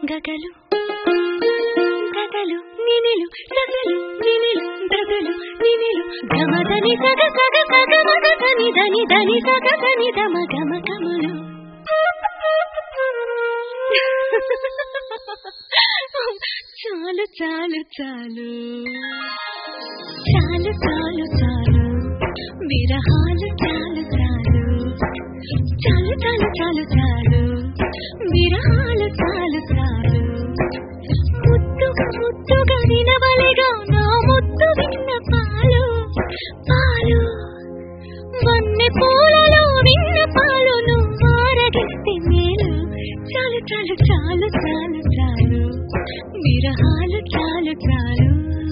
గగలు గగలు నినిలు సగలు నినిలు గగలు నినిలు గమదని సగ సగ సగ మగ దని దని దని సగ దని దమ గమ గమలు చాలు చాలు చాలు చాలు చాలు చాలు విరహాలు చాలు చాలు చాలు చాలు చాలు చాలు విరహాలు చాలు చాలు ముద్దుగా ముద్దుగా వినవలెగా నా ముద్దు విన్న పాలు పాలు వన్నె పూలలో విన్న పాలు నువ్వు ఆరగిస్తే మేలు చాలు చాలు చాలు చాలు చాలు విరహాలు చాలు చాలు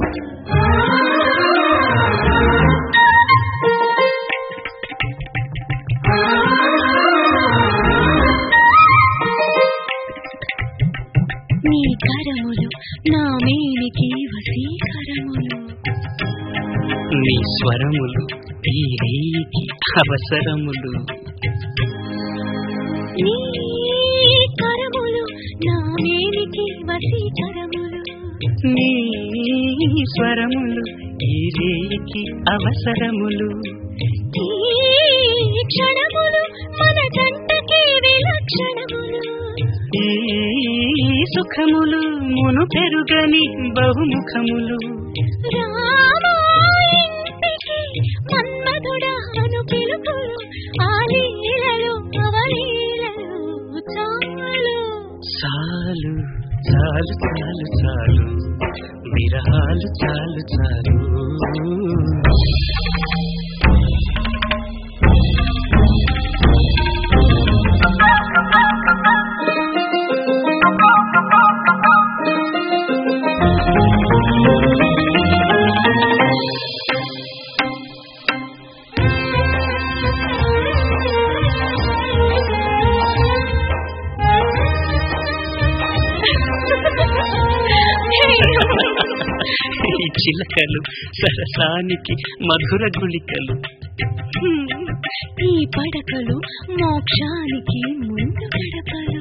నీ కరములు నా మేనికి వశీకరములు నీ స్వరములు ఈ రీకి అవసరములు నీ కరములు నా మేనికి వశీకరములు నీ స్వరములు ఈ రీకి అవసరములు ఈ క్షణములు మన జంటకి విలక్షణములు ఈ సుఖములు మును పెరుగని బహుముఖములు రామాయింటికి మన్మధుడాను పిలుపులు ఆలీలలు అవలీలలు చాలు చాలు చాలు చాలు చాలు విరహాలు చాలు చాలు ఈ చిలకలు సరసానికి మధుర గుళికలు ఈ పడకలు మోక్షానికి ముందు గడపలు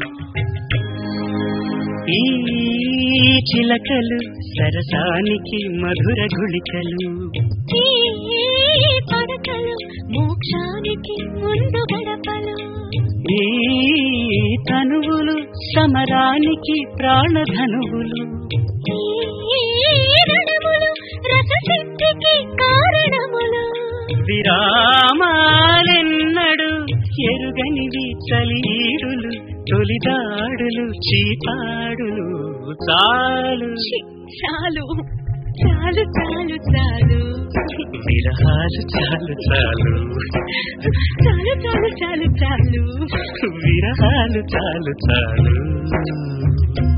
ఈ చిలకలు సరసానికి మధుర గుళికలు ఈ పడకలు మోక్షానికి ముందు గడపలు ఈ తనువులు సమరానికి ప్రాణధనువులు ఈ రణములు రససిద్ధికి కారణములు విరామాలెన్నడు ఎరుగనివి చలీడులు తొలిదాడులు చీపాడులు చాలు చాలు చాలు చాలు చాలు విరహాలు చాలు చాలు చాలు చాలు చాలు చాలు విరహాలు చాలు చాలు